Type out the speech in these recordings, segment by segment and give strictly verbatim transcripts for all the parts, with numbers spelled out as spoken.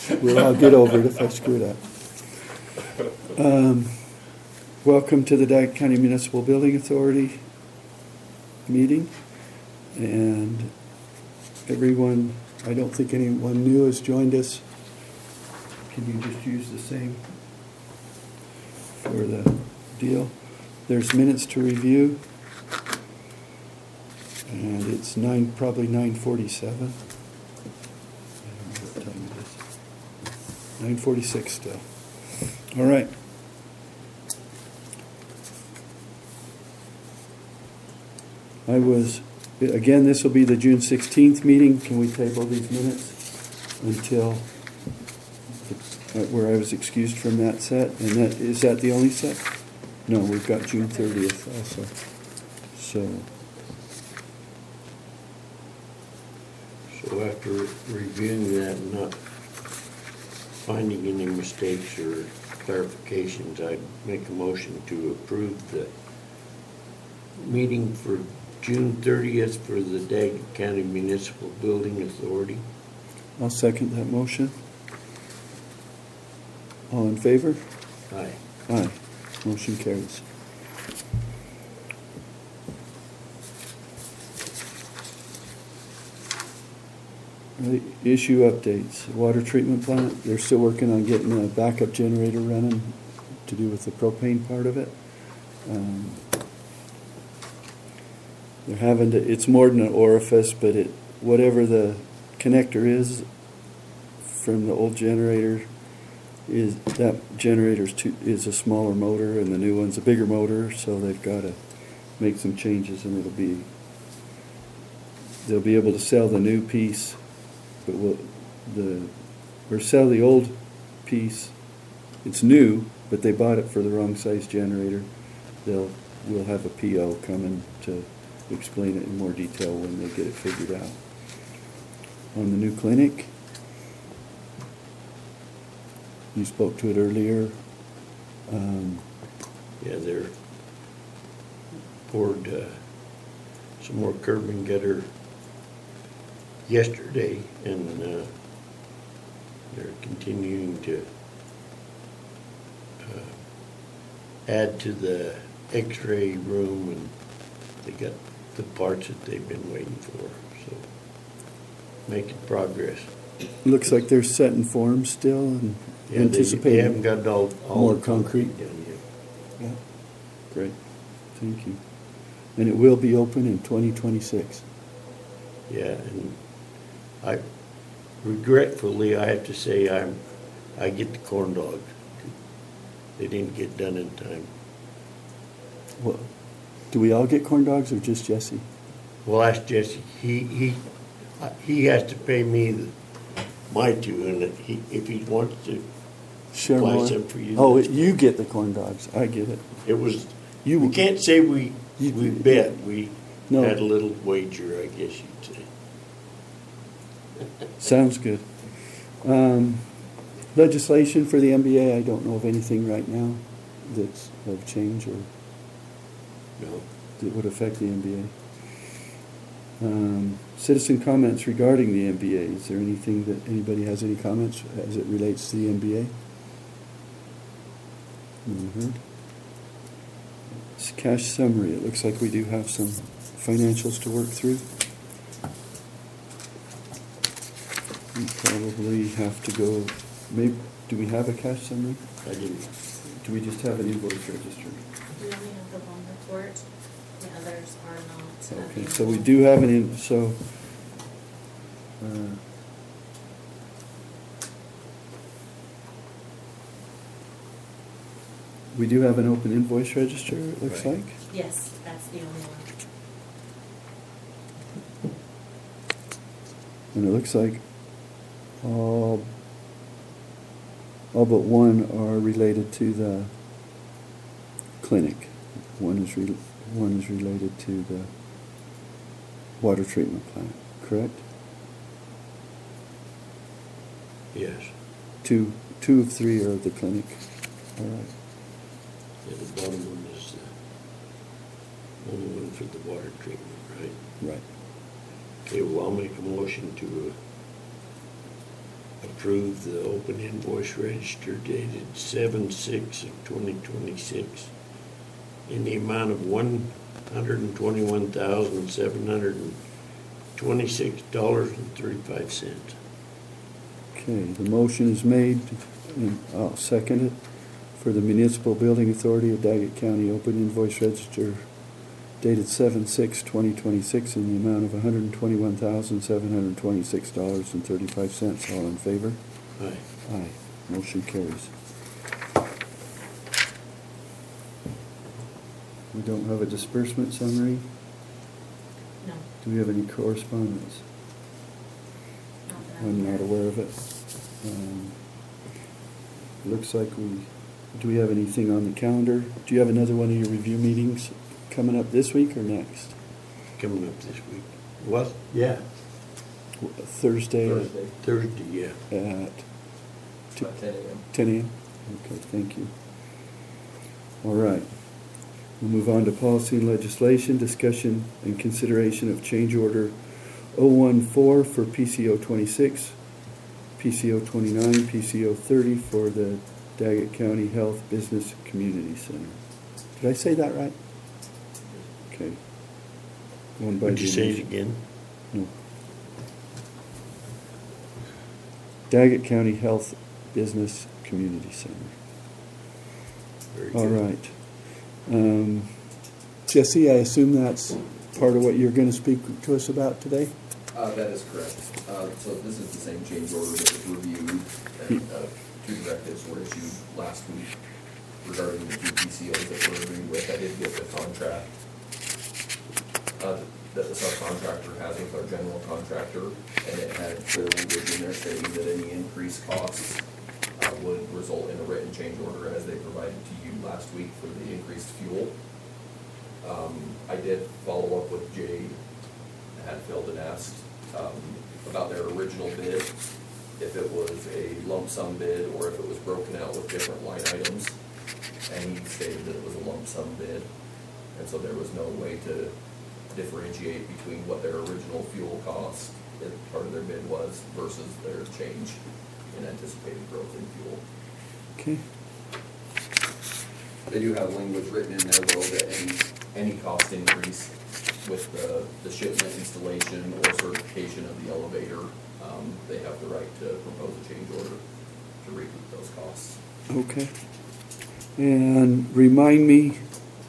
We'll all get over it if I screw it up. Um, welcome to the Daggett County Municipal Building Authority meeting. And everyone, I don't think anyone new has joined us. Can you just use the same for the deal? There's minutes to review. And it's nine, probably nine forty-seven. I don't know what time it is. nine forty-six still. All right. I was, again, this will be the June sixteenth meeting. Can we table these minutes until the, uh, where I was excused from that set? And that, is that the only set? No, we've got June thirtieth also. So. So after reviewing that and not finding any mistakes or clarifications, I'd make a motion to approve the meeting for June thirtieth for the Daggett County Municipal Building Authority. I'll second that motion. All in favor? Aye. Aye. Motion carries. Right, issue updates. Water treatment plant, they're still working on getting a backup generator running to do with the propane part of it. Um, they're having to, it's more than an orifice, but it, whatever the connector is from the old generator, is that generator's too, is a smaller motor and the new one's a bigger motor, so they've got to make some changes and it'll be, they'll be able to sell the new piece. But we'll, the, or sell the old piece. It's new, but they bought it for the wrong size generator. They'll, we'll have a P O coming to explain it in more detail when they get it figured out. On the new clinic, you spoke to it earlier. Um, Yeah, they're poured uh, some more curb and gutter yesterday, and uh, they're continuing to uh, add to the x-ray room, and they got the parts that they've been waiting for, so making progress. looks like they're setting forms still and Yeah, they, anticipating they haven't got all, all more the concrete. done yet. Yeah, great, thank you. And it will be open in twenty twenty-six. Yeah, and I, regretfully, I have to say, I'm, I get the corn dogs. They didn't get done in time. Well, do we all get corn dogs or just Jesse? Well, ask Jesse. He he uh, he has to pay me the, my two, and he, if he wants to Share buy more? some for you. Oh, that's it, you get the corn dogs. I get it. It was. You We can't say we You- we bet. We No. had a little wager, I guess you'd say. Sounds good. Um, legislation for the M B A, I don't know of anything right now that's of change or No. that would affect the M B A. Um, citizen comments regarding the M B A. Is there anything that anybody has any comments as it relates to the M B A? Mm-hmm. It's cash summary. It looks like we do have some financials to work through. We probably have to go, maybe, do we have a cash summary? I didn't. Do we just have an invoice register? We only have the one report, the others are not. Okay, so we do have an in, so, uh, we do have an open invoice register, it looks Right. like. Yes, that's the only one. And it looks like all, all but one are related to the clinic. One is re, one is related to the water treatment plant, correct? Yes. Two, two of three are the clinic. All right. Yeah, the bottom one is the only one for the water treatment, right? Right. Okay, well, I'll make a motion to approve the open invoice register dated seven six of twenty twenty-six in the amount of one hundred and twenty-one thousand, seven hundred and twenty-six dollars and thirty-five cents. Okay, the motion is made, and I'll second it, for the Municipal Building Authority of Daggett County Open Invoice Register dated seven six twenty twenty-six in the amount of one hundred twenty-one thousand, seven hundred twenty-six dollars and thirty-five cents. All in favor? Aye. Aye. Motion carries. We don't have a disbursement summary. No, Do we have any correspondence? not that I'm I'm not aware. aware of it. Um, Looks like we, do we have anything on the calendar? Do you have another one of your review meetings coming up this week or next? Coming up this week. What? Yeah. Thursday at- Thursday, Thursday, yeah. at about ten a.m. ten a.m.? Okay, thank you. All right. We'll move on to policy and legislation, discussion and consideration of change order oh one four for P C O twenty-six, P C O twenty-nine, P C O thirty for the Daggett County Health Business Community Center. Did I say that right? Okay. One by Would you say it division. again? No. Daggett County Health Business Community Center. Very All good. right. Um, Jesse, I assume that's part of what you're going to speak to us about today? Uh, that is correct. Uh, so this is the same change order that was reviewed, and, uh, two directives were issued last week regarding the two P C Os that were agreed with. I did get the contract, uh, that the subcontractor has with our general contractor, and it had clear language in there stating that any increased costs uh, would result in a written change order as they provided to you last week for the increased fuel. Um, I did follow up with Jade Hadfield and asked um, about their original bid, if it was a lump sum bid or if it was broken out with different line items. And he stated that it was a lump sum bid, and so there was no way to differentiate between what their original fuel cost, if part of their bid was, versus their change in anticipated growth in fuel. Okay. They do have language written in there, though, that any, any cost increase with the, the shipment, installation, or certification of the elevator, um, they have the right to propose a change order to recoup those costs. Okay. And remind me,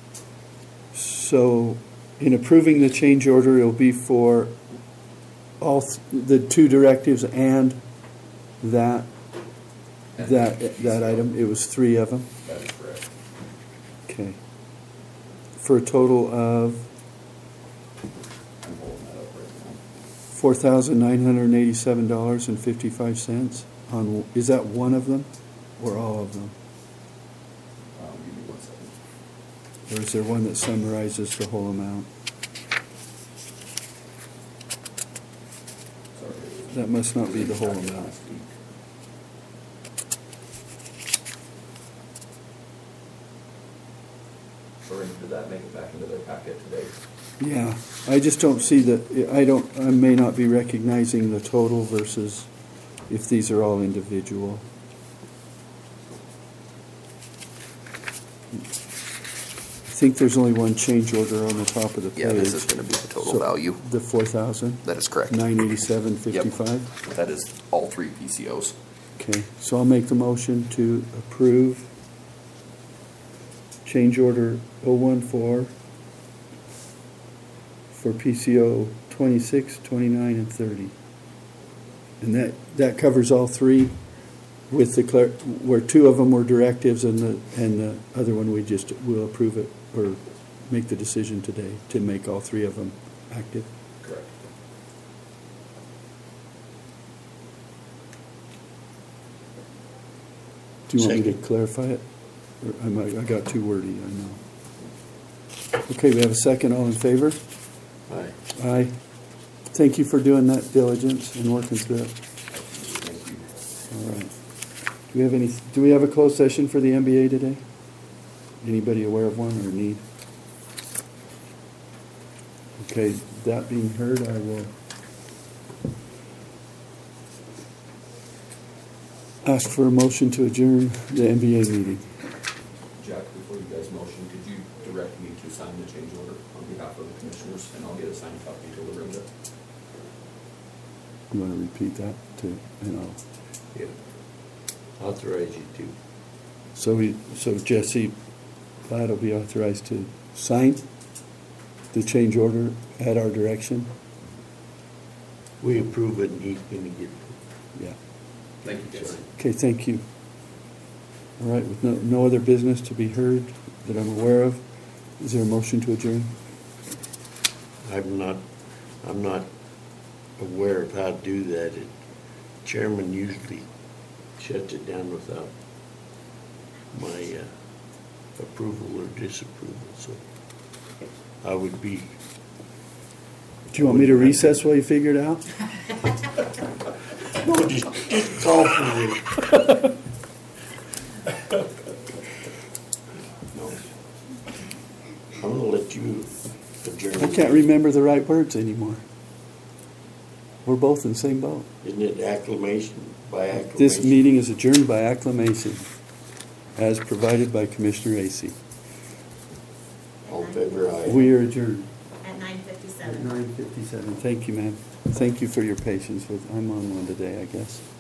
so in approving the change order, it'll be for all th- the two directives and that, And that, the that item? It was three of them? That is correct. Okay. For a total of I'm pulling that up right now. four thousand nine hundred eighty-seven dollars and fifty-five cents on, is that one of them or all of them? Um, give me one second. Or is there one that summarizes the whole amount? Sorry. it was- That must not be the whole it was in amount. last week. Or did that make it back into their packet today? Yeah, I just don't see the, I don't, I may not be recognizing the total versus if these are all individual. I think there's only one change order on the top of the page. Yeah, this is going to be the total So, value. The four thousand, That is correct. nine eighty-seven fifty-five? That is all three P C Os. Okay, so I'll make the motion to approve change order oh one four for P C O twenty-six, twenty-nine, and thirty. And that, that covers all three with the, clar- where two of them were directives and the, and the other one we just will approve it or make the decision today to make all three of them active. Correct. Do you want me to Second. clarify it? Or I might, I got too wordy, I know. Okay, we have a second, all in favor? Aye. Aye. Thank you for doing that diligence and working through it. Thank you. All right. Do we have any, do we have a closed session for the M B A today? Anybody aware of one or need? Okay, that being heard, I will ask for a motion to adjourn the N B A meeting. Jack, before you guys motion, could you direct me to sign the change order on behalf of the commissioners, and I'll get a signed copy to Lorinda? You want to repeat that to, you know? Yeah. Authorize you to. So we, so Jesse Platt will be authorized to sign the change order at our direction? We approve it and he's gonna get. Yeah. Thank you, guys. Okay, thank you. All right, with no, no other business to be heard that I'm aware of, is there a motion to adjourn? I'm not, I'm not aware of how to do that. It- Chairman usually shuts it down without my uh, approval or disapproval, so I would be. Do you want me to recess while you figure it out? No, just, just call for it. No. I'm gonna let you adjourn. I can't remember the right words anymore. We're both in the same boat. Isn't it acclamation, by acclamation? This meeting is adjourned by acclamation, as provided by Commissioner Acey. All in favor, aye. We are adjourned At nine at fifty-seven. nine fifty-seven. Thank you, ma'am. Thank you for your patience with, I'm on one today, I guess.